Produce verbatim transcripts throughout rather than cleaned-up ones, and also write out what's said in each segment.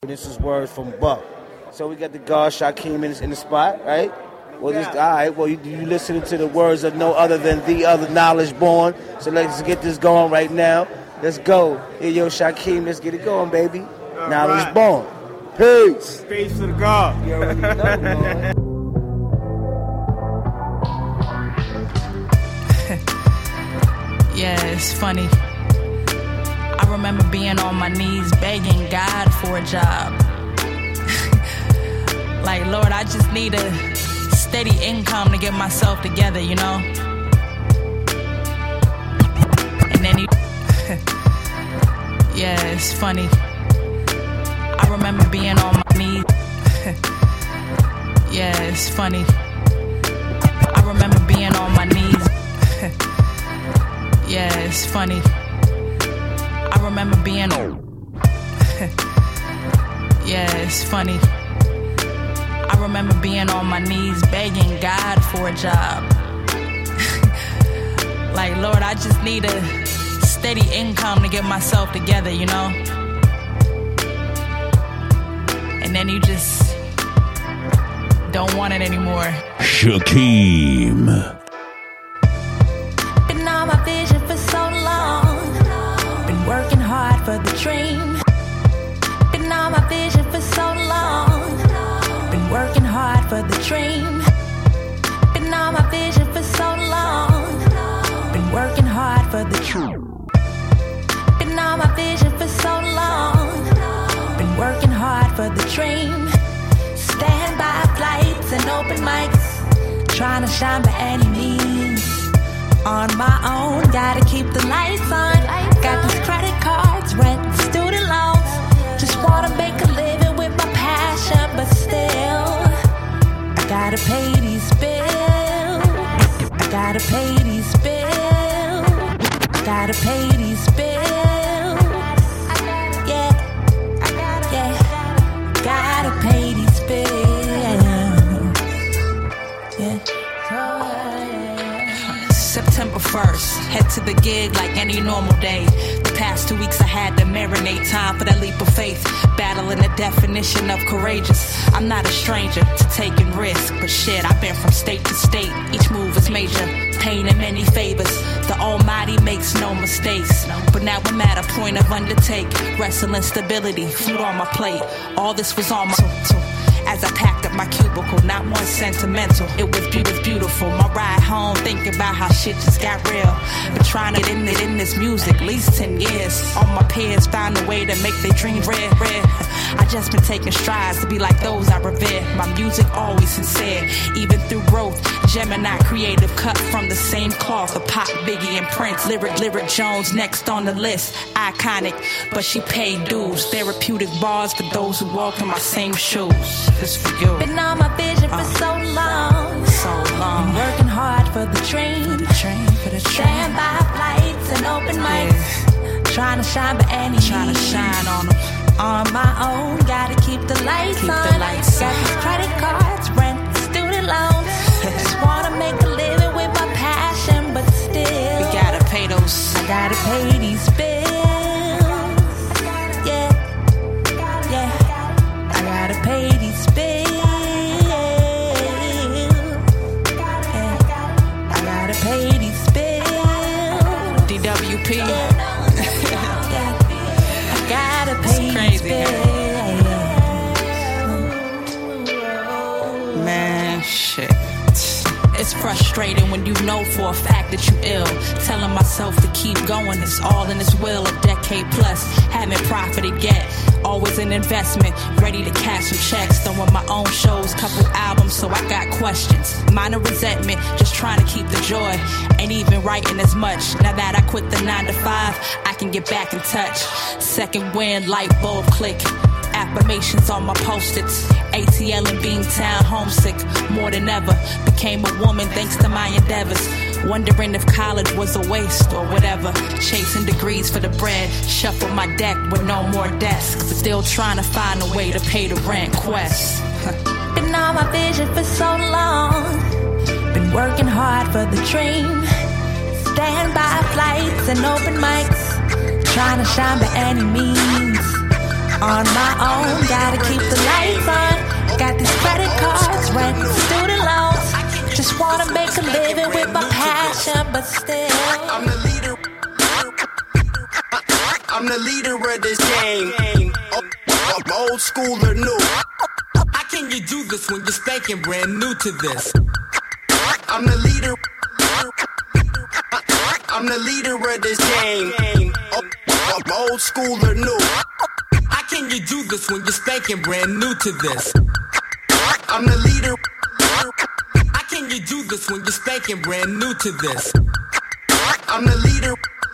and this is words from Buck. So we got the God Shakeem in, in the spot, right? Well, this, all right, well, you, you listening to the words of no other than the other knowledge born. So let's get this going right now. Let's go. Hey, yo, Shakeem, let's get it going, baby. All knowledge right. born. Peace. Peace to the God. You already know, man. Yeah, it's funny. I remember being on my knees begging God for a job. Like, Lord, I just need a steady income to get myself together, you know? And then he... Yeah, it's funny. I remember being on my knees. Yeah, it's funny. I remember being on my knees. Yeah, it's funny. I remember being on. Yeah, it's funny. I remember being on my knees begging God for a job. Like, Lord, I just need a steady income to get myself together, you know? And then you just don't want it anymore. Shakeem. Been on my vision for so long. Been working hard for the dream. Been on my vision for so long. Been working hard for the dream. Been on my vision for so long. Been working hard for the truth. Been on my vision for so long. Been working hard for the dream. Standby flights and open mics. Trying to shine by any means. On my own, gotta keep the lights on. Got these credit cards, rent, student loans. Just wanna make a living with my passion, but still I gotta pay these bills. I gotta pay these bills. I gotta pay these bills. Yeah, yeah, gotta pay these bills. Yeah. September first, head to the gig like any normal day. The past two weeks I had to marinate, time for that leap of faith. Battling the definition of courageous. I'm not a stranger to taking risks, but shit, I've been from state to state. Each move is major, pain and many favors. The Almighty makes no mistakes. But now I'm at a point of undertake. Wrestling stability, food on my plate. All this was on my... As I packed up my cubicle, not one sentimental. It was beautiful, beautiful. My ride home, thinking about how shit just got real. Been trying to get in it in this music, at least ten years. All my peers found a way to make their dreams red, red. I just been taking strides to be like those I revere. My music always sincere, even through growth. Gemini creative, cut from the same cloth. A Pop, Biggie, and Prince. Lyric, Lyric Jones next on the list. Iconic, but she paid dues. Therapeutic bars for those who walk in my same shoes. This for you. Been on my vision for so long. So long. Been working hard for the dream. For the train, for the train. Standby flights and open mics. Yeah. Trying to shine by any means. Trying to shine on them. On my own, gotta keep the lights keep on. The lights Got on. these credit cards, rent, student loans. Just wanna make a living with my passion, but still we gotta pay those. I gotta pay these bills. Yeah, yeah. I gotta pay these bills. Yeah, I gotta pay these bills. D W P. Yeah. Gotta pay crazy, bills. Man, shit. It's frustrating when you know for a fact that you ill. Telling myself to keep going, it's all in His will. A decade plus, haven't profited yet. Always an investment, ready to cash some checks. Throwing my own shows, couple albums, so I got questions. Minor resentment, just trying to keep the joy. Ain't even writing as much. Now that I quit the nine to five, I can get back in touch. Second wind, light bulb click. Affirmations on my post-its. A T L in Beantown, homesick more than ever. Became a woman thanks to my endeavors. Wondering if college was a waste or whatever. Chasing degrees for the bread. Shuffle my deck with no more desks. Still trying to find a way to pay the rent. Quest. Been on my vision for so long. Been working hard for the dream. Standby flights and open mics. Trying to shine by any means. on my own. Gotta keep the lights on. Got these credit cards, rent, student loans. Just wanna make a living with my passion, but still I'm the leader. I'm the leader of this game. Old school or new. How can you do this when you're spanking brand new to this? I'm the leader. I'm the leader of this game. Old school or new. How can you do this when you're spanking brand new to this? I'm the leader. How can you do this when you're spanking brand new to this? I'm the leader.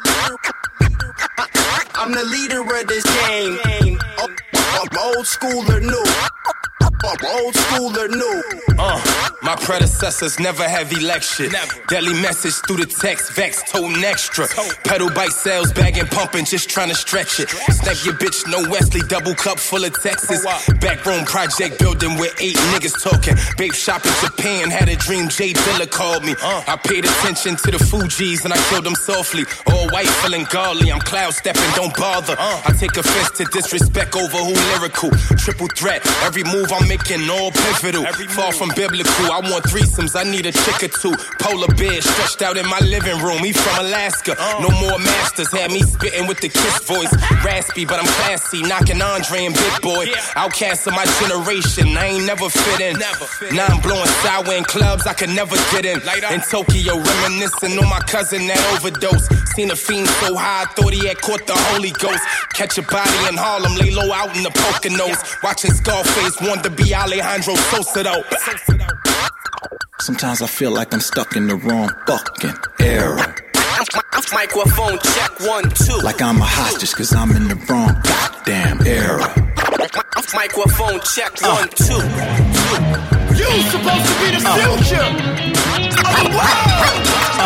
I'm the leader of this game. Old school or new. Old school or new. Uh, my predecessors never have election. Deadly message through the text, vex, toting extra. Pedal bike sales, bagging, pumping, just trying to stretch it. Snap your bitch, no Wesley, double cup full of Texas. Backroom project building with eight niggas talking. Babe shop in Japan, had a dream, Jay Dilla called me. I paid attention to the Fugees and I killed them softly. All white, feeling godly, I'm cloud stepping, don't bother. I take offense to disrespect over who lyrical. Triple threat, every move I'm making all pivotal. Far from biblical, I want threesomes, I need a chick or two. Polar bear stretched out in my living room, he from Alaska. No more masters, had me spitting with the Kiss voice. Raspy, but I'm classy, knocking Andre and Big Boy. Outcast of my generation, I ain't never fit in. Now I'm blowing sour in clubs I could never get in. In Tokyo, reminiscing on my cousin that overdose. Seen a fiend so high, I thought he had caught the Holy Ghost. Catch a body in Harlem, lay low out in the Poconos. Watching Scarface, want to be Alejandro Sosa though. Sometimes I feel like I'm stuck in the wrong fucking era. Microphone check one, two. Like I'm a hostage cause I'm in the wrong goddamn era. Microphone check one, two. You supposed to be the future of the world.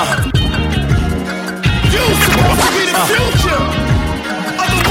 You supposed to be the future of the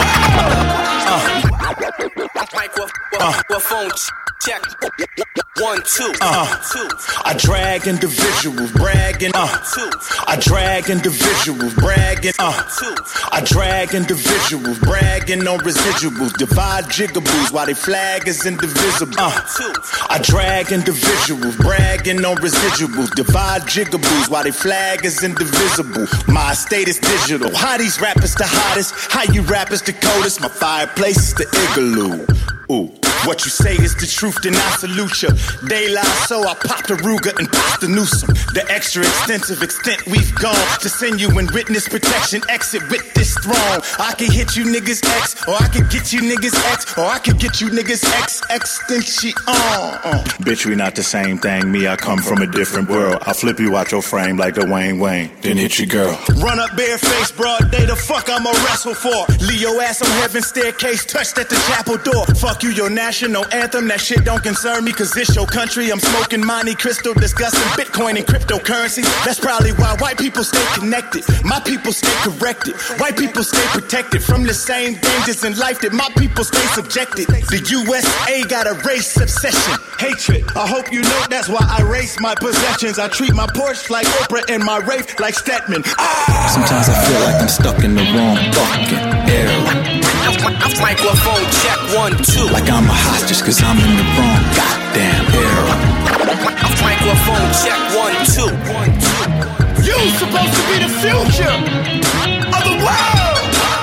world. Microphone check one, two. Uh, I drag individuals bragging. Uh, I drag individuals bragging. Uh, I drag individuals bragging on residuals. Divide jigaboos while they flag is indivisible. Uh, I drag individuals bragging on residuals. Divide jigaboos while they flag is indivisible. My estate is digital. How these rappers the hottest? How you rappers the coldest? My fireplace is the igloo. Ooh. What you say is the truth, then I salute ya. They lie, so I pop the Ruger and pop the Newsome. The extra extensive extent we've gone to send you in witness protection. Exit with this throne. I can hit you niggas X, or I can get you niggas X, or I can get you niggas X extension on. Uh. Bitch, we not the same thing. Me, I come from a different world. I'll flip you out your frame like the Wayne Wayne, then hit your girl. Run up bareface, broad day. The fuck I'ma wrestle for? Leave your ass on heaven's staircase, touched at the chapel door. Fuck you, your national anthem, that shit don't concern me, cause it's your country. I'm smoking Monte Crystal, discussing Bitcoin and cryptocurrency. That's probably why white people stay connected. My people stay corrected. White people stay protected from the same dangers in life that my people stay subjected. The U S A got a race obsession, hatred. I hope you know that's why I race my possessions. I treat my Porsche like Oprah and my Wraith like Stedman. Ah! Sometimes I feel like I'm stuck in the wrong fucking era. Microphone check one, two. Like I'm a hostage cause I'm in the wrong goddamn era. Microphone check one, two. You supposed to be the future of the world.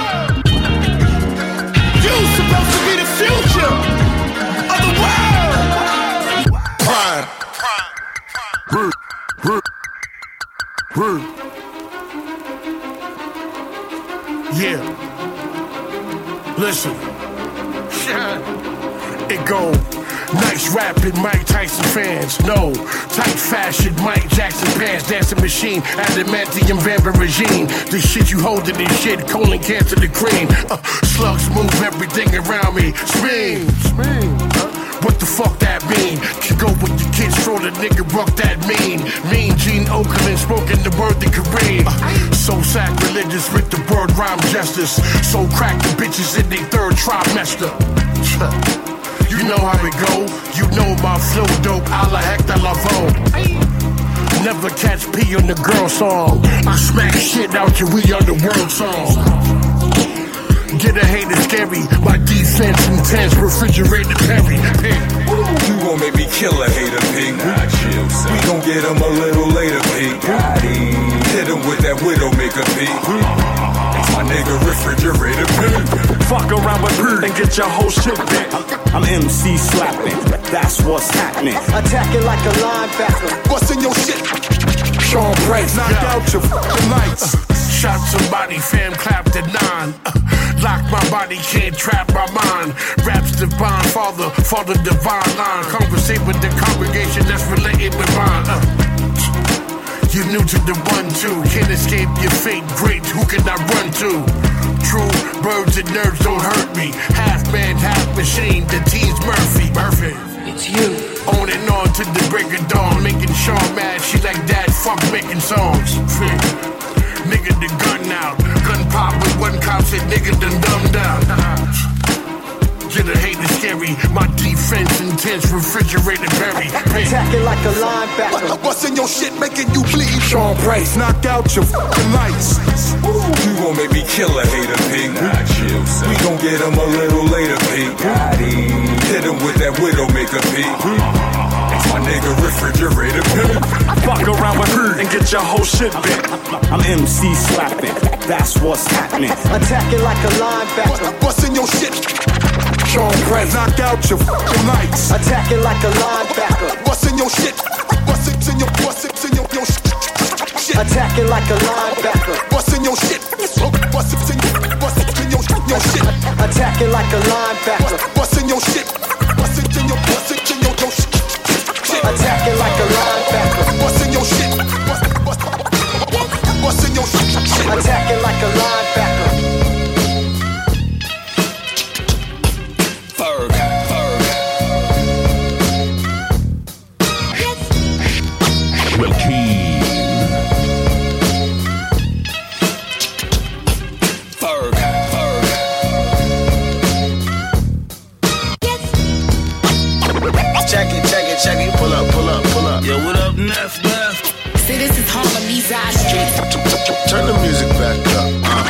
You supposed to be the future of the world. Prime. Yeah. Listen. It go. Nice rapping, Mike Tyson fans. No, tight fashion, Mike Jackson pants. Dancing machine, adamantium vampire regime. The shit you holding this shit, colon cancer the cream. Uh, slugs move everything around me. Scream, scream. Uh, what the fuck that mean? Can go with the kids, throw the nigga rock that mean. Mean Gene Okerlund spoken the word the Kareem. Uh, so sacrilegious with the word rhyme justice. So crack the bitches in their third trimester. You know how it go. You know my flow dope. A la Hector Lavoe. Never catch P on the girl song. I smack shit out you. We on the world song. Get a hater scary. My defense intense. Refrigerator Perry. You gon' make me kill a hater, pig. Nah, chill, son. We gon' get him a little later, pig. Hit him with that Widowmaker, pig. My nigga refrigerator pig. Fuck around with pig and get your whole shit back. I'm, I'm M C slapping. That's what's happening. Attacking like a linebacker. What's in your shit? Sean Price, knock yeah. out your fucking lights. Uh, shot somebody, fam clapped at nine. Uh, lock my body, can't trap my mind. Raps divine, father, father divine line. Conversate with the congregation that's related with mine. Uh, you're new to the one, two. Can't escape your fate, great. Who can I run to? True, birds and nerds don't hurt me. Half man, half machine. The team's Murphy. Murphy. It's you. On and on to the break of dawn. Making Sean mad, she like that. Fuck making songs. Nigga the gun out. Gun pop with one cop said nigga done dumbed out. Get a hater scary. My defense intense. Refrigerator Perry. Attacking like a linebacker. What's in your shit making you bleed? Sean Price, knock out your fucking lights. You gon' make me kill a hater, pig. Nah, chill, son. We gon' get him a little later, pig. Hit him with that Widowmaker, pig. My nigga refrigerator pig. Fuck around with her and get your whole shit back. I'm M C slapping. That's what's happening. Attacking like a linebacker. What's in your shit? Sean Price, knock out your fucking lights. Attacking like a linebacker. What's in your shit? What's in your what's in your, your shit? Attacking like a linebacker. What's in your shit? What's in what's in your your shit? Attacking like a linebacker. What's in your shit? What's in your what's in your your shit? Attacking like a linebacker. What's in your shit? What's what's in your shit? Attacking like a linebacker. Check it, check it, check it. Pull up, pull up, pull up. Yo, what up, Neff, Neff? See, this is Harlem, these eye streets. Turn the music back up. Uh.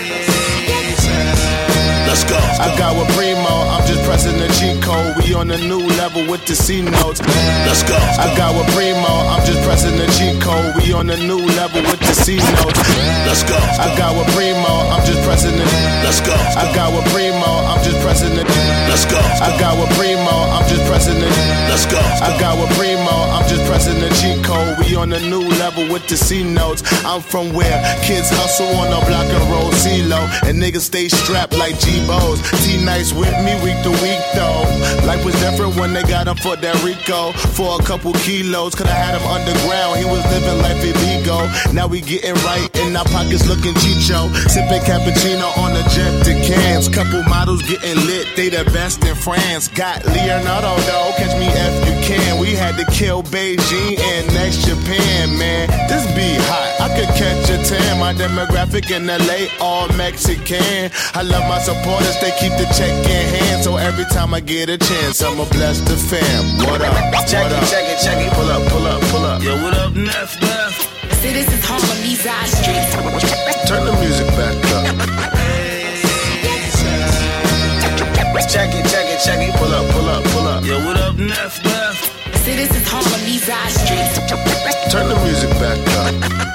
Let's go. I got with Primo, I'm just pressing the cheat code. We on a new level with the C notes. Let's go. I got with Primo, I'm just pressing the cheat code. We on a new level with the C notes. Let's go. I got with Primo, I'm just pressing the. Let's go. I got with Primo, I'm just pressing the. Let's go. I got with Primo, I'm just pressing the. Let's go. I got with Primo, I'm just pressing the cheat code. We on a new level with the C notes. I'm from where kids hustle on the block and roll C-Lo, and niggas stay strapped like G-Bos. T-Nice with me week to week though. Life was different when they got him for that Rico. For a couple kilos, could I had him underground. He was living life illegal. Now we getting right in our pockets looking chicho. Sipping cappuccino on the jet to cans. Couple models getting lit, they the best in France. Got Leonardo though, catch me if you can. We had to kill Beijing and next Japan, man. This be hot, I could catch a tan. My demographic in L A, all Mexican. I love my supporters, they keep the check in hand. So every time I get a chance, I'ma bless the fam. What up? Check what it, up? check it, check it. Pull up, pull up, pull up. Yo, what up, Neff, Neff? See, this is Harlem, these eye streets. Turn the music back up. Check it, check it, check it. Pull up, pull up, pull up. Yo, what up, Neff, Neff? See, this is Harlem, these eye streets. Turn the music back up.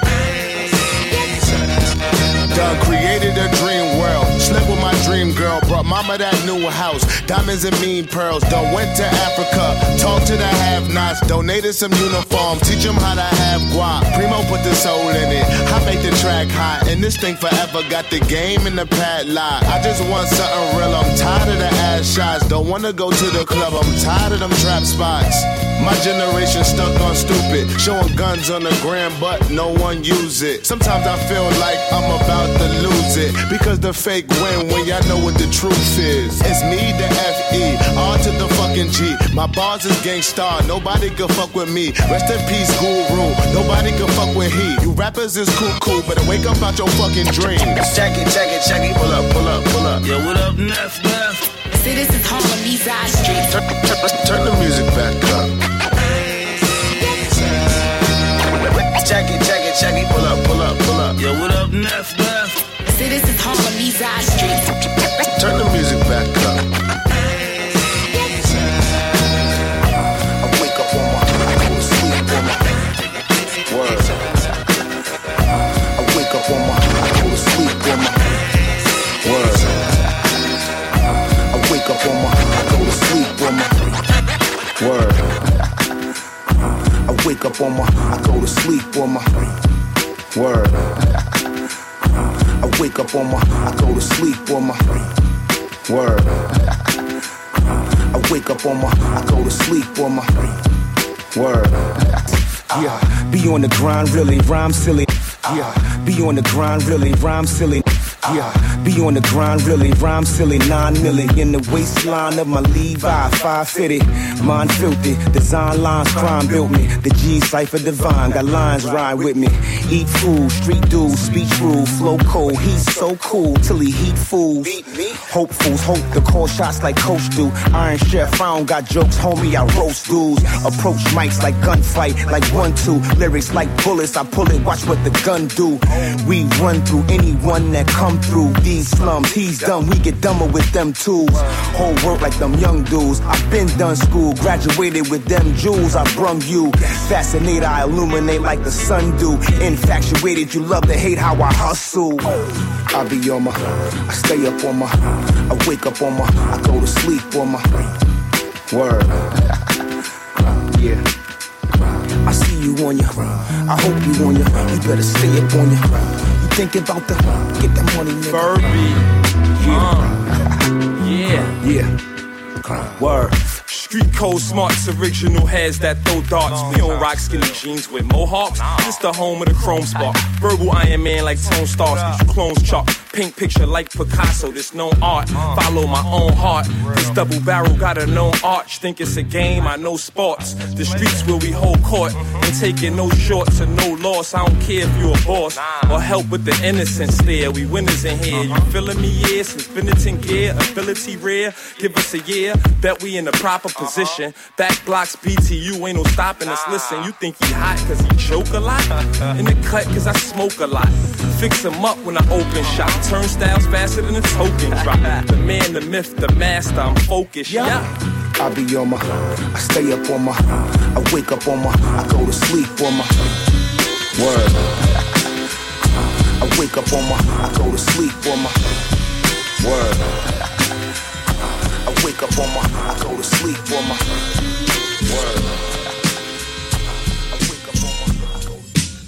Done created a dream world. Slept with my dream girl. Brought mama that new house. Diamonds and mean pearls. Done went to Africa. Talked to the have-nots. Donated some uniforms. Teach them how to have guap. Primo put the soul in it. I make the track hot. And this thing forever got the game in the padlock. I just want something real. I'm tired of the ass shots. Don't wanna go to the club. I'm tired of them trap spots. My generation stuck on stupid. Showing guns on the gram, but no one use it. Sometimes I feel like I'm about to lose it. Because the fake win when y'all know what the truth is. It's me, the F E, R to the fucking G. My bars is gangstar, nobody can fuck with me. Rest in peace, Guru, nobody can fuck with he. You rappers is cool, cool, better wake up out your fucking dreams. Check it, check it, check it. Pull up, pull up, pull up. Yo, what up, Neff, Neff? See, this is Harlem, these eye streets. Turn, turn, turn the music back up. Check it, check it, check it. Pull up, pull up, pull up. Yo, what up, Neff, Neff? See, this is Harlem, these eye streets. up on my, I go to sleep on my word. I wake up on my, I go to sleep on my word. I wake up on my, I go to sleep on my word. Yeah, be on the grind, really, rhyme silly. Yeah, be on the grind, really, rhyme silly. Yeah, be on the grind, really, rhyme silly. Nine milli in the waistline of my Levi, five fitted, mind filthy. Design lines, crime built me. The G cipher divine, got lines rhyme with me. Eat food, street dudes, speech rule, flow cold. He's so cool till he heat fools. Hopefuls hope to call shots like Coach do. Iron Chef, I don't got jokes, homie, I roast dudes. Approach mics like gunfight, like one two. Lyrics like bullets, I pull it, watch what the gun do. We run through anyone that comes through these slums. He's dumb, we get dumber with them tools. Whole work like them young dudes. I've been done school, graduated with them jewels. I brung you, fascinated, I illuminate like the sun do. Infatuated, you love to hate how I hustle. I be on my, I stay up on my, I wake up on my, I go to sleep on my word. Yeah, I see you on ya, I hope you on ya. You better stay up on ya. Think about the get that money, nigga. Furby. Yeah. Uh, yeah. Yeah. Word. Street code smarts, original heads that throw darts. We don't rock skinny jeans with mohawks. This the home of the chrome spark. Verbal Iron Man like Tone Stars. Get you clones chalk. Paint picture like Picasso. This no art. Follow my own heart. This double barrel got a known arch. Think it's a game, I know sports. The streets where we hold court. Ain't taking no shorts or no loss. I don't care if you a boss or help with the innocence there. We winners in here. You feeling me? Yeah, some Finneton gear. Ability rare. Give us a year. Bet we in the proper position. Back blocks, B T U, ain't no stopping us. Listen, you think he hot cause he choke a lot? In the cut cause I smoke a lot. Fix him up when I open shop. Turnstiles faster than a token drop. The man, the myth, the master, I'm focused, yeah. yeah. I be on my, I stay up on my, I wake up on my, I go to sleep on my word. I wake up on my, I go to sleep on my word. I wake up on my, I go to sleep on my word. I wake up on my, I go to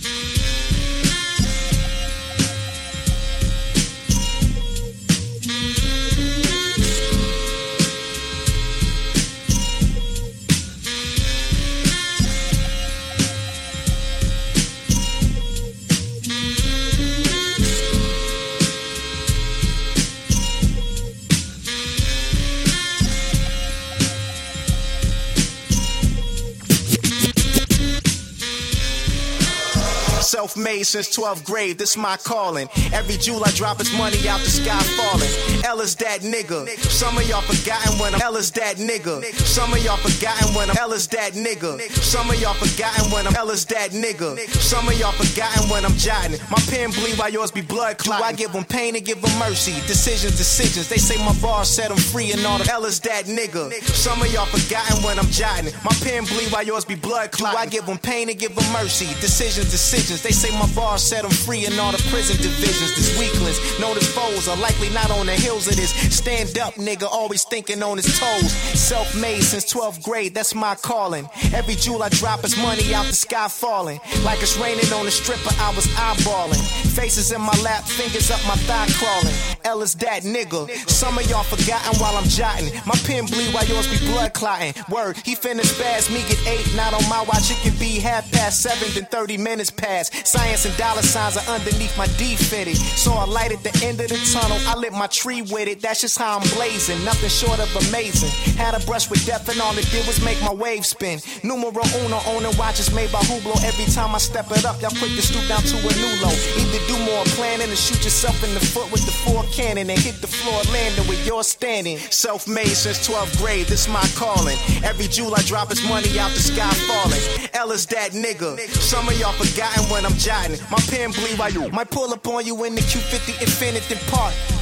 Self-made since twelfth grade, this my calling. Every jewel I drop is money out the sky falling. L is that nigga. Some of y'all forgotten when I'm L is that nigga. Some of y'all forgotten when I'm L is that nigga. Some of y'all forgotten when I'm L is that nigga. Some of y'all forgotten when I'm jotting. My pen bleed while yours be blood clot. I give them pain and give them mercy. Decisions, decisions. They say my bars set them free and all the L is that nigga. Some of y'all forgotten when I'm jotting. My pen bleed while yours be blood clot. I give them pain and give them mercy. Decisions, decisions. They say my bars set them free in all the prison divisions. These weaklings, known as foes, are likely not on the hills of this. Stand up, nigga, always thinking on his toes. Self-made since twelfth grade, that's my calling. Every jewel I drop is money out the sky falling. Like it's raining on a stripper, I was eyeballing. Faces in my lap, fingers up my thigh crawling. L is that nigga. Some of y'all forgotten while I'm jotting. My pen bleed while yours be blood clotting. Word, he finna spaz, me get eight. Not on my watch, it can be half past seven, then thirty minutes past. Science and dollar signs are underneath my D-fitted. Saw a light at the end of the tunnel, I lit my tree with it. That's just how I'm blazing, nothing short of amazing. Had a brush with death and all it did was make my wave spin. Numero uno, owning watches made by Hublot. Every time I step it up, y'all quick to stoop down to a new low. Either do more planning or shoot yourself in the foot with the four cannon and hit the floor landing where you're standing. Self-made since twelfth grade, this my calling. Every jewel I drop is money out the sky falling. L is that nigga. Some of y'all forgotten when I'm jotting. My pen bleed while you might pull up on you in the Q fifty Infinity Park.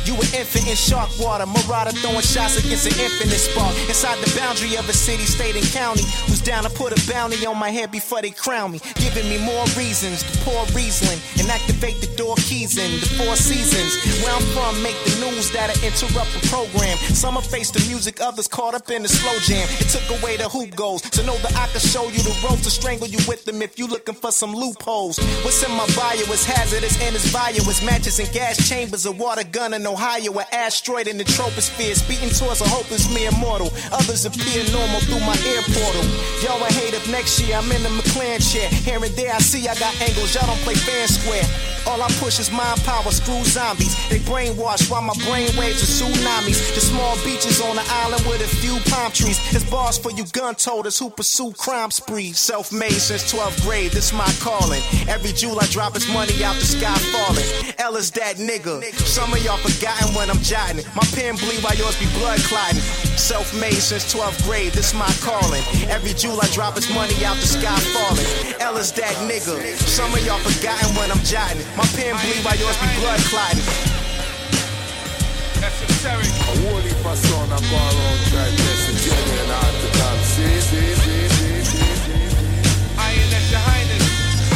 You an infant in shark water, marauder throwing shots against an infinite spark. Inside the boundary of a city, state, and county, who's down to put a bounty on my head before they crown me? Giving me more reasons to pour Riesling and activate the door keys in the four seasons. Where I'm from, make the news that'll interrupt the program. Some will face the music, others caught up in the slow jam. It took away the hoop goals, so know that I can show you the ropes to strangle you with them if you looking for some loopholes. What's in my bio is hazardous and it's bio is matches and gas chambers, a water gun in Ohio, an asteroid in the troposphere, speeding towards a hopeless mere mortal. Others appear normal through my air portal. Y'all I hate if next year I'm in the McLaren chair. Here and there I see I got angles, y'all don't play fair and square. All I push is mind power, screw zombies. They brainwash while my brain waves are tsunamis. The small beaches on the island with a few palm trees. It's bars for you gun toters who pursue crime sprees. Self-made since twelfth grade, this my calling. Every jewel I drop is money out the sky falling. L is that nigga. Some of y'all forgotten when I'm jotting. My pen bleed while yours be blood clotting. Self-made since twelfth grade, this my calling. Every jewel I drop is money out the sky falling. L is that nigga. Some of y'all forgotten when I'm jotting. My pen bleed while yours be blood clotting. That's esoteric. A warning for son, I'm going around trying to message Jenny and I to come see, see, see, see, see, see. I ain't that's your highness.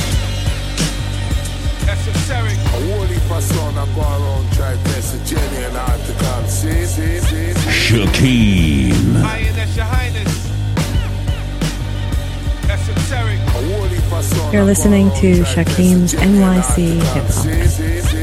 That's esoteric. A warning for son, I'm going around trying to message Jenny and I to come see, see, see, see. Shakeem. I ain't that's your highness. That's esoteric. A warning for son. You're listening to Shakeem's N Y C Hip Hop.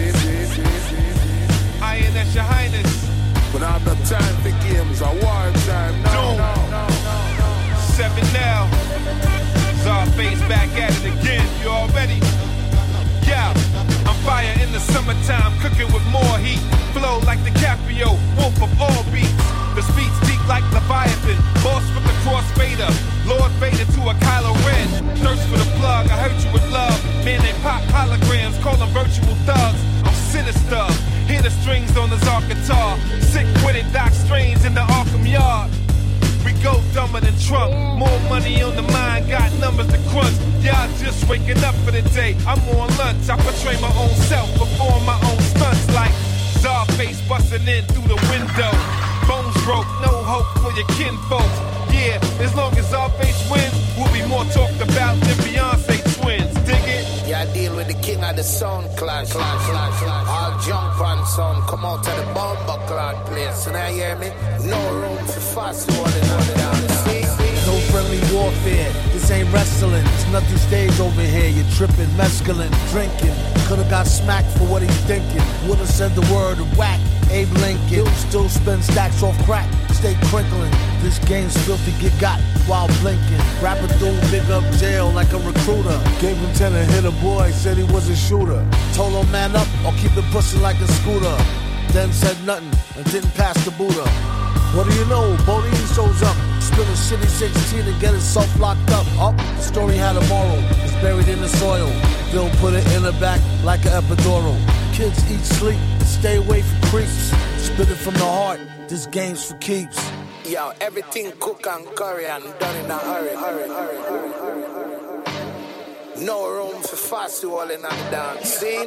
Your highness, but I'm the time for games. I war time. No, no, no, no. Seven now. Czarface back at it again. You already? Yeah. I'm fire in the summertime, cooking with more heat. Flow like DiCaprio, wolf of all beats. The speed's deep like Leviathan. Boss with the crossfader. Lord Vader to a Kylo Ren. Thirst for the plug. I hurt you with love. Man, they pop holograms. Call them virtual thugs. I'm sinister. Hear the strings on the Zark guitar. Sick with it, Doc Strange in the Arkham Yard. We go dumber than Trump. More money on the mind, got numbers to crunch. Y'all just waking up for the day. I'm on lunch. I portray my own self, perform my own stunts like Czarface busting in through the window. Bones broke, no hope for your kinfolks. Yeah, as long as Czarface wins, we'll be more talked about than Beyonce twins. Dig it? Yeah, I deal with the king of the sound clash, clash, clash, clash. All jump on sound, come out of the bomber clad place. And I hear me? No room for fast rolling on the down. See? No friendly warfare, this ain't wrestling. It's nothing stage over here. You're tripping, mescaline, drinking. Could've got smacked for what he's thinking. Would've said the word of whack. Abe Lincoln still spend stacks off crack. Stay crinkling. This game's filthy, get got while blinking. Rapper through big up jail like a recruiter. Gave him ten and hit a boy, said he was a shooter. Told him man up or keep it pushing like a scooter. Then said nothing and didn't pass the Buddha. What do you know? Bodine shows up. Spit a shitty sixteen and get himself locked up. Up, the story had a moral. It's buried in the soil. They'll put it in the back like an epidural. Kids eat, sleep, stay away from creeps. Spit it from the heart. This game's for keeps. Yo, everything cook and curry and done in a hurry, hurry, hurry, hurry, hurry, hurry. No room for fast rolling on the dance scene.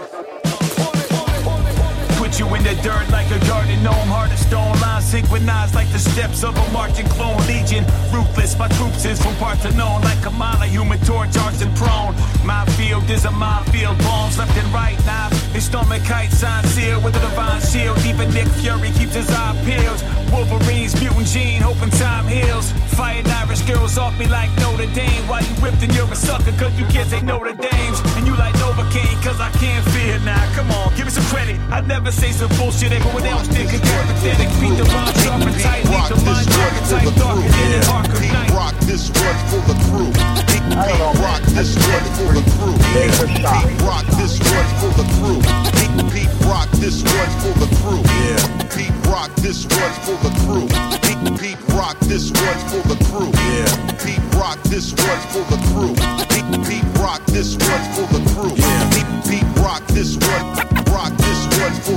Put you in the dirt like a garden gnome, heart of stone, lines synchronized like the steps of a marching clone. Legion, ruthless, my troops is from Parthenon, like a mile, a human torch, arched and prone. My field is a minefield, bones left and right, knife. His stomach kite, sign sealed with a divine shield. Even Nick Fury keeps his eye peeled. Wolverine's mutant gene, hoping time heals. Fighting Irish girls off me like Notre Dame. While you whipped and you're a sucker, cause you kids ain't Notre Dames. And you like Novocaine, cause I can't fear now. Come on, give me some credit. I'd never say some bullshit, everyone else did. Cause you're pathetic. Beat the rhyme sharp and tight. Leave the mind dark and tight, darker than an arc of night. Rock this one for the crew. Rock this one for the crew. Rock this one for the crew. Pete rock this one for the crew. Yeah. Pete rock this one for the crew. Pete rock this one for the crew. Yeah. Pete rock this one for the crew. Pete rock this one for the crew. Yeah. Pete rock this one. Rock this one for the. The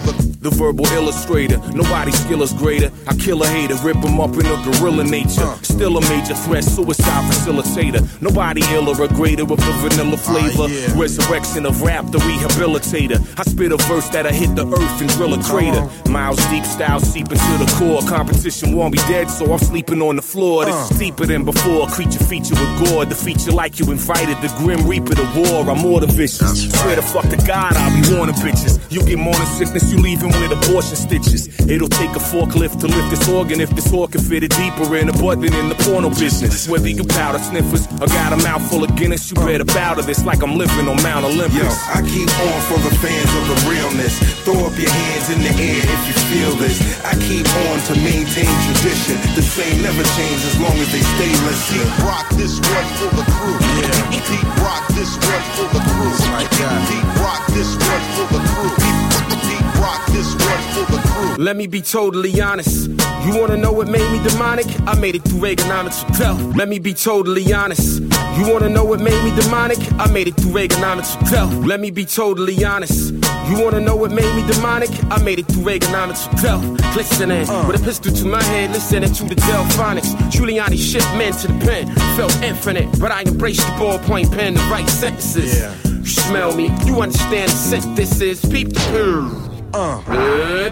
the verbal illustrator. Nobody's skill is greater. I kill a hater, rip him up in a gorilla nature. Still a major threat, suicide facilitator. Nobody iller or greater with the vanilla flavor. Uh, yeah. Resurrection of rap, the rehabilitator. I spit a verse that'll hit the earth and drill a crater. Miles deep style seeping to the core. Competition won't be dead, so I'm sleeping on the floor. This uh. is deeper than before. Creature feature with gore. The feature like you invited. The grim reaper, the war. I'm more than vicious. Swear to fuck to God, I'll be warning bitches. You get morning sickness, you leaving with abortion stitches. It'll take a forklift to lift this organ if this organ fitted deeper in the butt than in the porno business. Whether you powder sniffers or got a mouthful of Guinness, you better bow to this like I'm living on Mount Olympus. Yo, I keep on for the fans of the realness. Throw up your hands in the air if you feel this. I keep on to maintain tradition. The same never change as long as they stay listening. Deep rock this one for the crew. Yeah. Deep rock this one for the crew. Like that. Deep rock this one for the crew. Deep rock this one for the crew. Let me be totally honest. You wanna know what made me demonic? I made it through Reaganomics with Dell. Let me be totally honest. You wanna know what made me demonic? I made it through Reaganomics with Dell. Let me be totally honest. You wanna know what made me demonic? I made it through Reaganomics with Dell. Listening uh. with a pistol to my head, listening to the Delphonics. Giuliani shipped men to the pen. Felt infinite, but I embraced the ballpoint pen to write sentences. Yeah. You smell me, you understand the scent this is. Peep the purr. Uh. Good.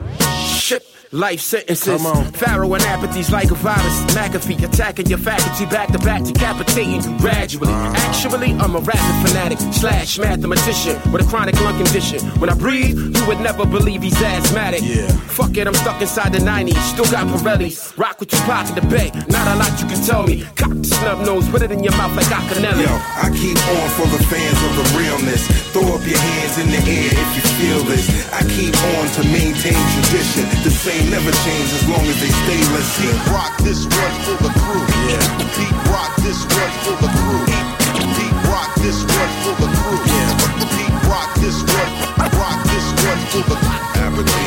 Shit. Life sentences, Pharaoh and apathy's like a virus. McAfee attacking your faculty back to back, decapitating you gradually. Actually, I'm a rapping fanatic slash mathematician with a chronic lung condition. When I breathe, you would never believe he's asthmatic. Yeah. Fuck it, I'm stuck inside the nineties. Still got Pirellis. Rock with Tupac in the Bay. Not a lot you can tell me. Cock the snub nose, put it in your mouth like Acanelli. Yo, I keep on for the fans of the realness. Throw up your hands in the air if you feel this. I keep on to maintain tradition. The same never change as long as they stay listening. Deep rock this one for the crew. Yeah. Deep rock this one for the crew. Deep rock this one for the crew. Yeah. Deep rock this one. Rock this one for the crew. Apathy.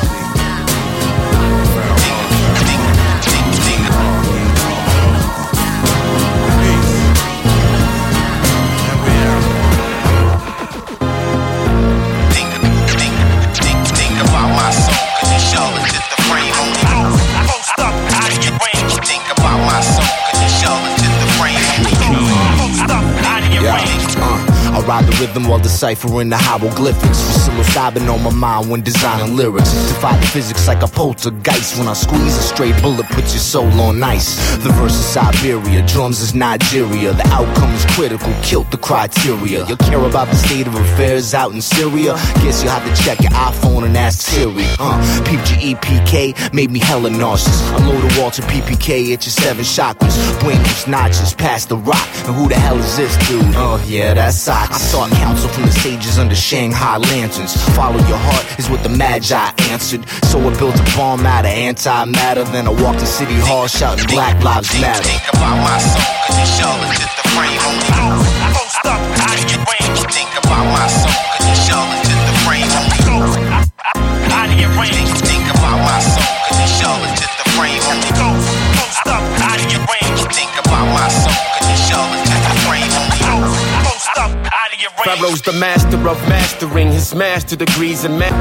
Think about my soul, 'cause it sure is just the frame on me. I won't stop out of your range. Think about my soul, 'cause it sure is just the frame on me. I won't stop out of your range. Uh. I ride the rhythm while deciphering the hieroglyphics. Psilocybin on my mind when designing lyrics. Defy the physics like a poltergeist. When I squeeze a straight bullet, put your soul on ice. The verse is Siberia, drums is Nigeria. The outcome is critical, killed the criteria. You care about the state of affairs out in Syria? Guess you'll have to check your iPhone and ask Siri. Uh, Peep G E P K made me hella nauseous. Unload a Walter P P K at your seven chakras. Buenos notches past the rock. And who the hell is this dude? Oh yeah, that's I. I sought counsel from the sages under Shanghai lanterns. Follow your heart is what the Magi answered. So I built a bomb out of antimatter. Then I walked to City Hall shouting Black Lives Matter. Think about my soul, 'cause it sure is just the frame on me. I won't stop out of your range. Think about my soul, 'cause it sure is just the frame on me. Out of your range. Think about my soul, 'cause it sure is just the frame on me. Won't stop out of your range. Think about my soul, 'cause it sure is just the frame on me. Won't stop out of your range. Pharaoh's the master of mastering his master degrees and ma-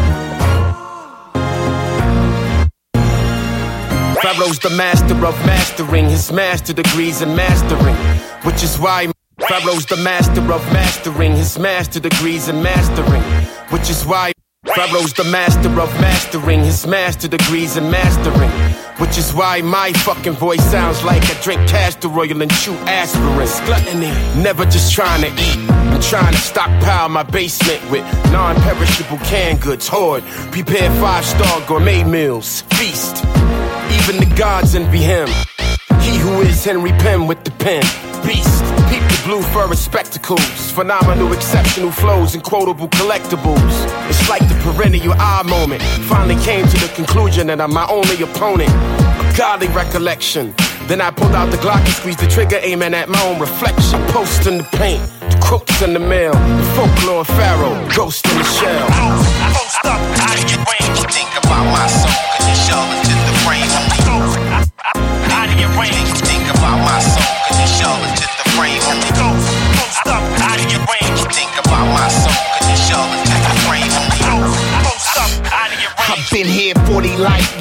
Pharaoh's the master of mastering his master degrees and mastering, which is why Pharaoh's the master of mastering his master degrees and mastering, which is why Pharaoh's the master of mastering his master degrees and mastering, which is why my fucking voice sounds like I drink castor oil and chew aspirin. Gluttony, never just trying to eat. I'm trying to stockpile my basement with non-perishable canned goods. Hoard, prepare five-star gourmet meals. Feast, even the gods envy him. He who is Henry Penn with the pen. Beast, peep the blue fur spectacles. Phenomenal, exceptional flows and quotable collectibles. It's like the perennial eye moment. Finally came to the conclusion that I'm my only opponent. A godly recollection. Then I pulled out the Glock and squeezed the trigger, aiming at my own reflection. Post in the paint, the quotes in the mail. The folklore Pharaoh, ghost in the shell. I won't stop out of your range. Think about my soul, 'cause it sure is just the frame on me. Out of your range. Think about my soul, 'cause it sure is just the frame on me. Won't stop out of your range. Think about my soul, 'cause it sure is just the frame on me. Won't stop.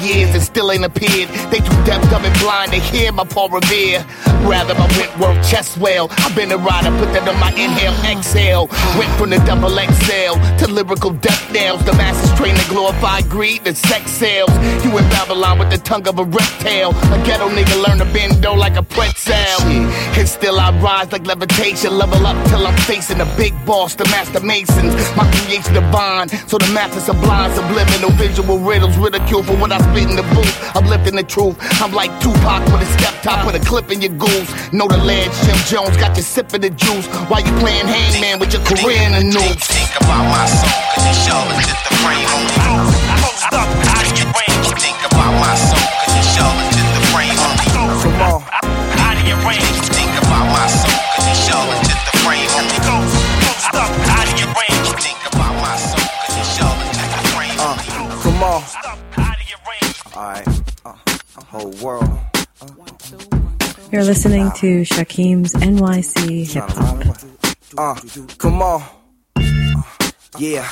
years and still ain't appeared. They too deaf, dumb, and blind to hear my Paul Revere. Rather my Whitworth chest well. I've been a rider, put that on my inhale, exhale. Went from the double X L to lyrical death nails. The masses train to glorify greed and sex sales. You in Babylon with the tongue of a reptile. A ghetto nigga learn to bend dough like a pretzel. And still I rise like levitation. Level up till I'm facing the big boss, the master masons. My creation divine, so the math is sublime. Subliminal visual riddles, ridicule for what I spit in the booth. I'm lifting the truth. I'm like Tupac with a step top, with a clip in your goose. Know the ledge, Jim Jones got you sipping the juice while you playing hangman with your career in the news. Think about my soul, cause it's Charlotte to the frame on me. Post up out of your range. Think about my soul, cause it's Charlotte to the frame on me. Come on. Out of your range. Think about my soul, cause it's Charlotte to the frame on me. Post up out of your range. Think about my soul, cause it's Charlotte to the frame on me. Come on. Alright, uh, whole world. You're listening to Shakim's N Y C Hip Hop. Uh, come on. Yeah,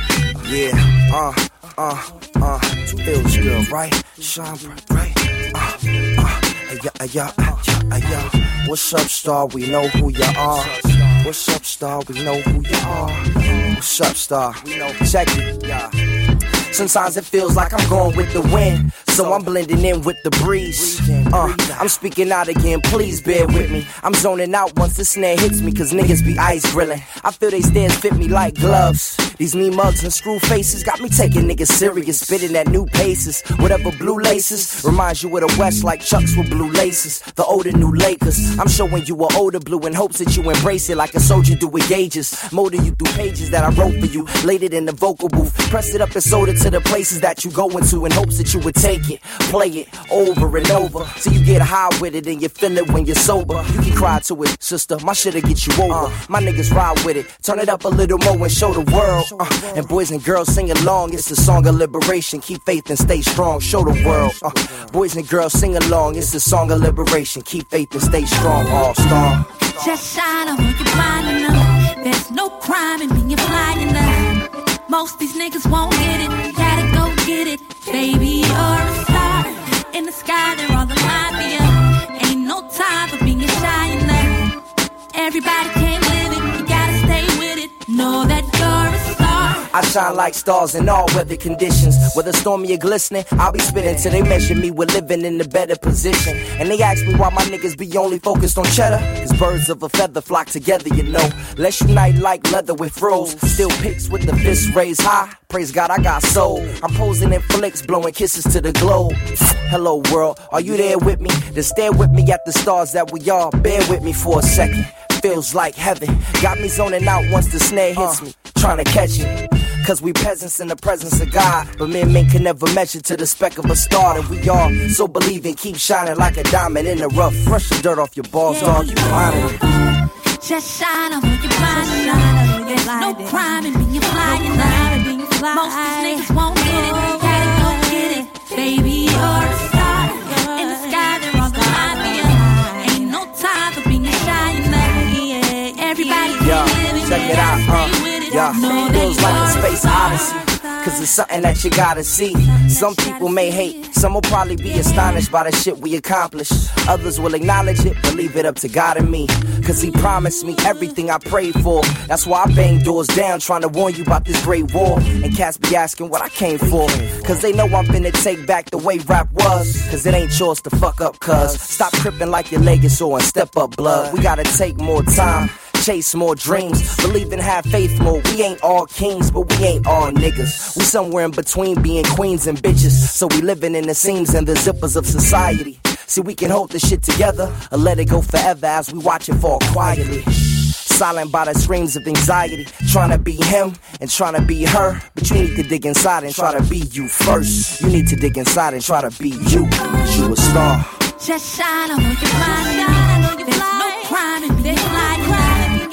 yeah, uh, uh, uh, feels good, right? Shine bright, right? Uh, uh, yeah, yeah, yeah, yeah. What's up, star? We know who you are. What's up, star? We know who you are. What's up, star? We know. Check it, yeah. Sometimes it feels like I'm going with the wind, so I'm blending in with the breeze. Uh, I'm speaking out again, please bear with me. I'm zoning out once the snare hits me, cause niggas be ice grilling. I feel they stares fit me like gloves. These mean mugs and screw faces got me taking niggas serious, spitting at new paces. Whatever blue laces reminds you of the West like Chucks with blue laces. The older new Lakers, I'm showing you an older blue in hopes that you embrace it like a soldier do with gauges. Molding you through pages that I wrote for you, laid it in the vocal booth, pressed it up and sold it to the places that you go into in hopes that you would take it, play it over and over, so you get high with it and you feel it when you're sober. You can cry to it, sister, my shit'll get you over. Uh, my niggas ride with it, turn it up a little more and show the world. Uh, and boys and girls sing along, it's a song of liberation. Keep faith and stay strong, show the world. Uh, boys and girls sing along, it's a song of liberation. Keep faith and stay strong, all star. Just shine on when you're blind enough. There's no crime in being fly enough. Most these niggas won't get it, gotta go get it. Baby, you're a star. In the sky, they're all aligned for you. Ain't no time for being shy enough. Everybody can't live it, you gotta stay with it. Know that you're a star. I shine like stars in all weather conditions. Whether stormy or glistening, I'll be spitting till they measure me with living in a better position. And they ask me why my niggas be only focused on cheddar. Cause birds of a feather flock together, you know. Let's unite like leather with froze. Still pics with the fist raised high. Praise God, I got soul. I'm posing in flicks, blowing kisses to the globe. Hello world, are you there with me? Then stare with me at the stars that we are. Bear with me for a second. Feels like heaven. Got me zoning out once the snare hits me. Trying to catch it. Cause we peasants in the presence of God. But men, men can never measure to the speck of a star that we are. So believe and keep shining like a diamond in the rough. Brush the dirt off your balls, dog, you finding it. Just shine on when you're blind enough. There's no crime in being fly enough. Most these niggas won't get it, gotta go get it. Baby, you're a star. In the sky, they're all aligned for you. Ain't no time for being shy enough. Everybody yeah, can live it, check it out, uh. Yeah, feels like a space odyssey. Cause it's something that you gotta see. Some people may hate, some will probably be astonished by the shit we accomplish. Others will acknowledge it, but leave it up to God and me. Cause he promised me everything I prayed for. That's why I bang doors down, trying to warn you about this great war. And cats be asking what I came for. Cause they know I'm finna take back the way rap was. Cause it ain't yours to fuck up, cuz. Stop tripping like your leg is sore and step up, blood. We gotta take more time. Chase more dreams, believe and have faith more. We ain't all kings, but we ain't all niggas. We somewhere in between being queens and bitches. So we living in the seams and the zippers of society. See, we can hold this shit together or let it go forever as we watch it fall quietly. Silent by the screams of anxiety, trying to be him and trying to be her. But you need to dig inside and try to be you first. You need to dig inside and try to be you. You a star. Just shine on when you're blind enough. There's no crime in being fly enough.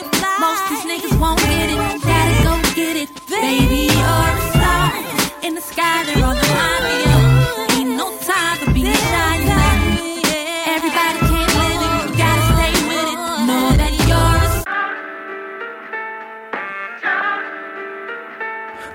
Most these niggas won't get it, gotta go get it. Baby, you're a star. In the sky, they're all behind me. Ain't no time for being shy enough. Everybody can't live it, you gotta stay with it. Know that you're a star.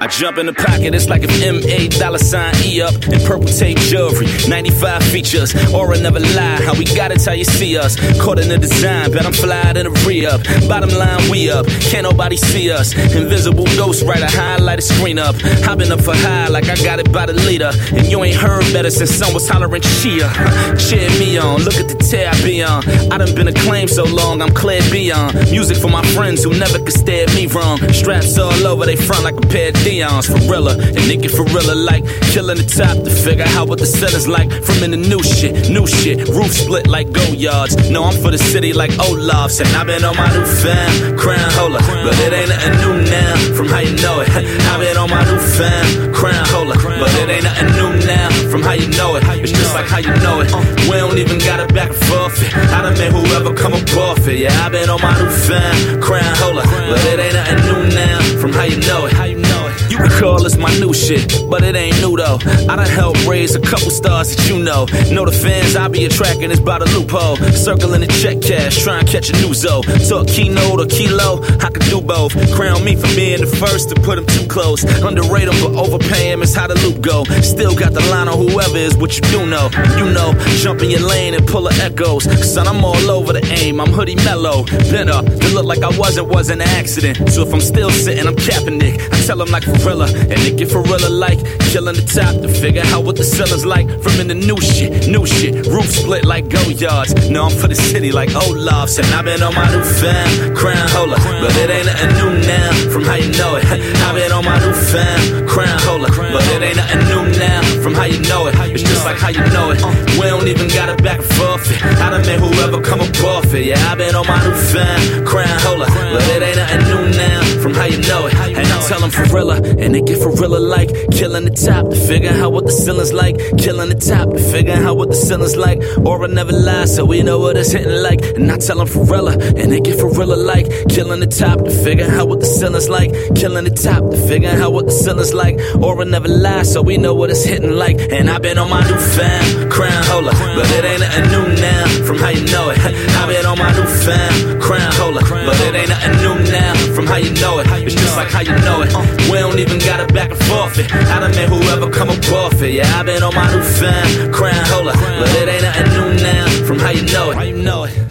I jump in the pocket, it's like if M A dollar sign E up in purple tape jewelry. ninety-five features, aura never lie. How we got it's how you see us. Caught in the design, bet I'm fly than a re-up. Bottom line, we up, can't nobody see us. Invisible ghost writer, highlight a screen up. I've been up for high like I got it by the leader. And you ain't heard better since some was hollering Shia. Cheer me on, look at the tear I be on. I done been acclaimed so long, I'm clear beyond. Music for my friends who never could stare me wrong. Straps all over, they front like a pair of Dion's. For realer, and they get for realer like killing the top to figure out what the seller's like. From in the new shit, new shit, roof split like go yards. No, I'm for the city like Olaf's. And I've been on my new fam, crown holder. But it ain't nothing new now, from how you know it. I've been on my new fam, crown holder. But it ain't nothing new now, from how you know it. It's just like how you know it. We don't even got it back and forth it. I done made whoever come above it. Yeah, I've been on my new fam, crown holder. But it ain't nothing new now, from how you know it. How you know it. You can call this my new shit, but it ain't new though. I done helped raise a couple stars that you know. Know the fans I be attracting is by the loophole. Circling the check cash, try and catch a new zo. Talk keynote or kilo, I can do both. Crown me for being the first to put him too close. Underrate him but overpay him is how the loop go. Still got the line on whoever is what you do know. You know, jump in your lane and pull the echoes. Son, I'm all over the aim, I'm hoodie mellow. Been up, to look like I wasn't, was an accident. So if I'm still sitting, I'm capping Nick. I tell him like Gorilla, and they get for real like killing the top to figure out what the ceiling's like. From in the new shit, new shit, roof split like go yards. No, I'm for the city like Olaf's. And I've been on my new fam, crown holder. But it ain't nothing new now, from how you know it. I've been on my new fam, crown holder. But it ain't nothing new now, from how you know it. It's just like how you know it. We don't even got it back and forth it. I done made whoever come above it. Yeah, I've been on my new fam, crown holder. But it ain't nothing new now, from how you know it. And I tell them for realer, and they get for realer like killing the top to figure out what the ceiling's like. Killing the top to figure out what the ceiling's like. Aura never lies, so we know what it's hitting like. And I tell them for realer, and they get for realer like killing the top to figure out what the ceiling's like. Killing the top to figure out what the ceiling's like. Aura never lies, so we know what it's hitting like. And I've been on my new fam, crown holder. But it ain't nothing new now, from how you know it. I've been on my new fam, crown holder. But it ain't nothing new now, from how you know it. It's just like how you know it. We don't even got it back and forth it. I done made whoever come above it. Yeah, I've been on my new fam, crown holder. But it ain't nothing new now, from how you know it. How you know it.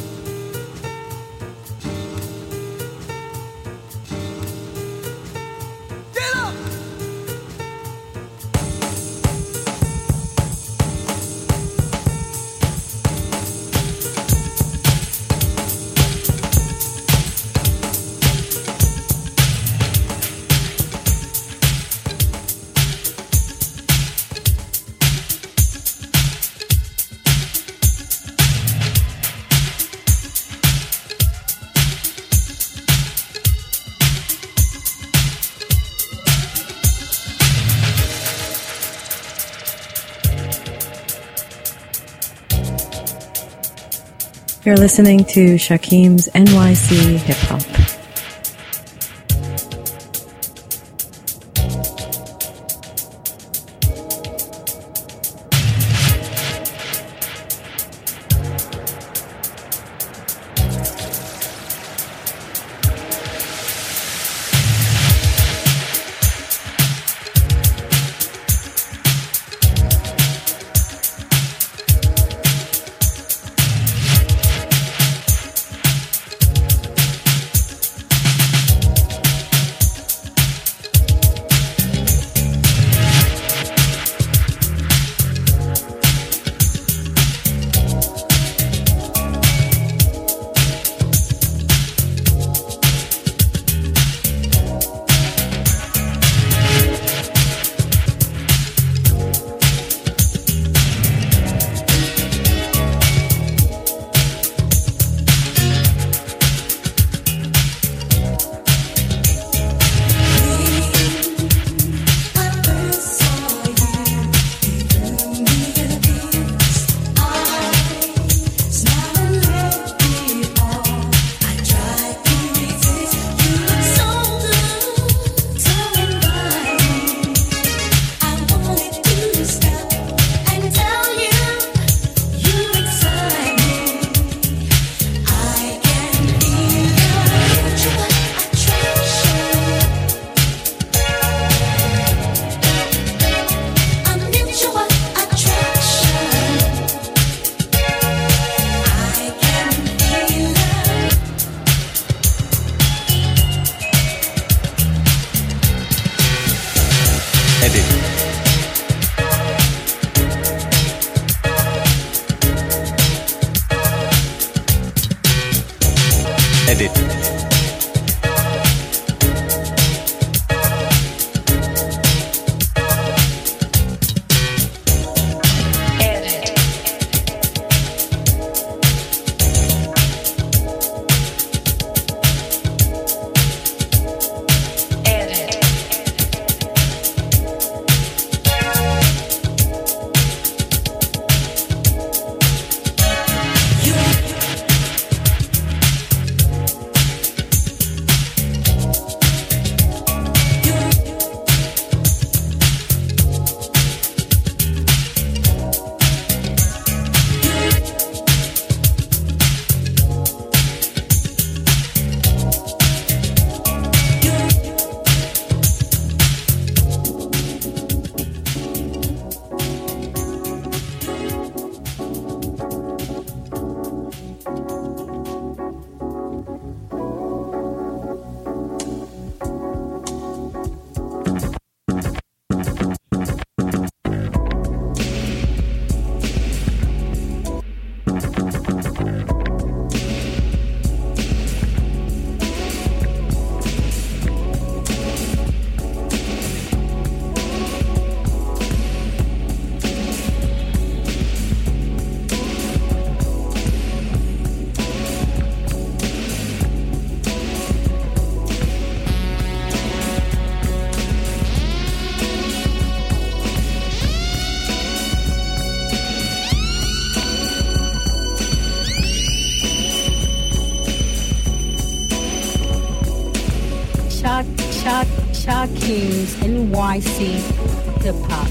You're listening to Shakim's N Y C Hip Hop. Edit. Shakim's N Y C Hip Hop.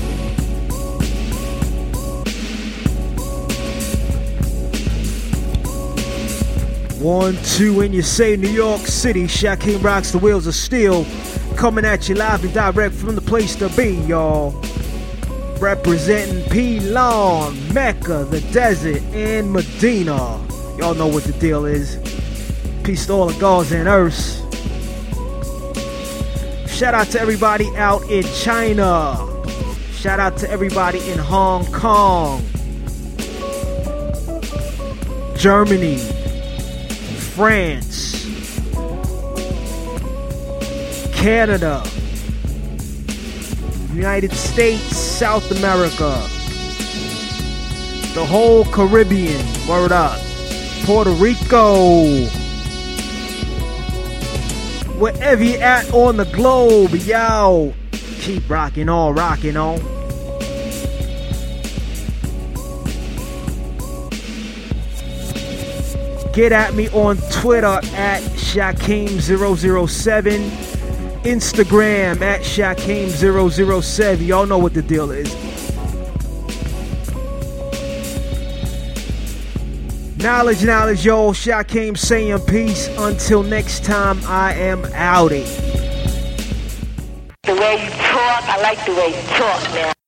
One, two, and you say New York City. Shakim rocks the wheels of steel. Coming at you live and direct from the place to be, y'all. Representing P-Lawn, Mecca, the desert, and Medina. Y'all know what the deal is. Peace to all the gods and earths. Shout out to everybody out in China. Shout out to everybody in Hong Kong, Germany, France, Canada, United States, South America, the whole Caribbean, word up, Puerto Rico, wherever you at on the globe, yo, keep rocking on, rocking on. Get at me on Twitter at Shakim zero zero seven, Instagram at Shakim zero zero seven. Y'all know what the deal is. Knowledge, knowledge, yo. Shakim saying peace. Until next time, I am outie. The way you talk, I like the way you talk, man.